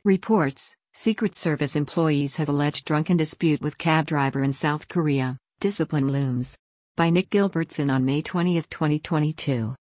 Reports: Secret Service employees have alleged drunken dispute with cab driver in South Korea. Discipline looms. By Nick Gilbertson on May 20, 2022.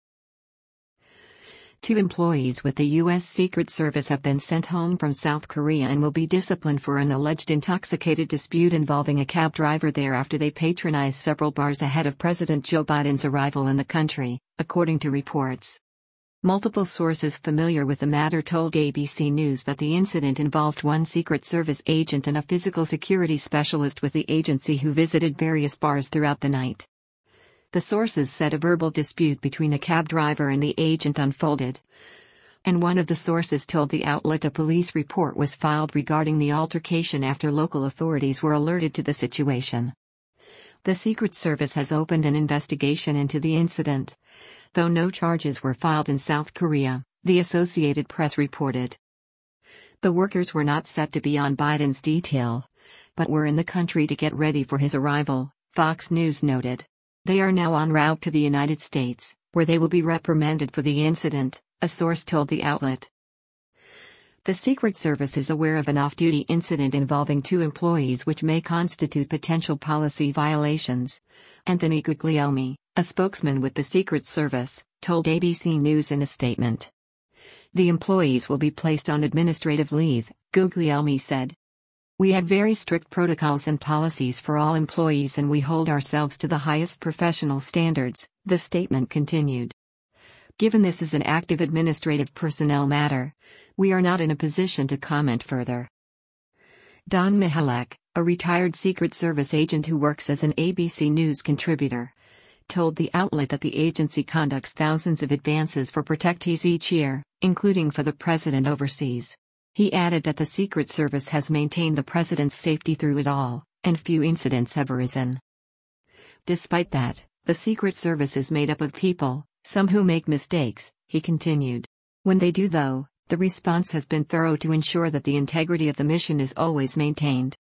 Two employees with the U.S. Secret Service have been sent home from South Korea and will be disciplined for an alleged intoxicated dispute involving a cab driver there after they patronized several bars ahead of President Joe Biden's arrival in the country, according to reports. Multiple sources familiar with the matter told ABC News that the incident involved one Secret Service agent and a physical security specialist with the agency who visited various bars throughout the night. The sources said a verbal dispute between a cab driver and the agent unfolded. And one of the sources told the outlet a police report was filed regarding the altercation after local authorities were alerted to the situation. The Secret Service has opened an investigation into the incident, though no charges were filed in South Korea, the Associated Press reported. The workers were not set to be on Biden's detail, but were in the country to get ready for his arrival, Fox News noted. They are now en route to the United States, where they will be reprimanded for the incident, a source told the outlet. The Secret Service is aware of an off-duty incident involving two employees which may constitute potential policy violations. Anthony Guglielmi, a spokesman with the Secret Service, told ABC News in a statement. The employees will be placed on administrative leave, Guglielmi said. We have very strict protocols and policies for all employees and we hold ourselves to the highest professional standards, the statement continued. Given this is an active administrative personnel matter, we are not in a position to comment further. Don Mihalek, a retired Secret Service agent who works as an ABC News contributor, told the outlet that the agency conducts thousands of advances for protectees each year, including for the president overseas. He added that the Secret Service has maintained the president's safety through it all, and few incidents have arisen. Despite that, the Secret Service is made up of people, some who make mistakes, he continued. When they do though, the response has been thorough to ensure that the integrity of the mission is always maintained.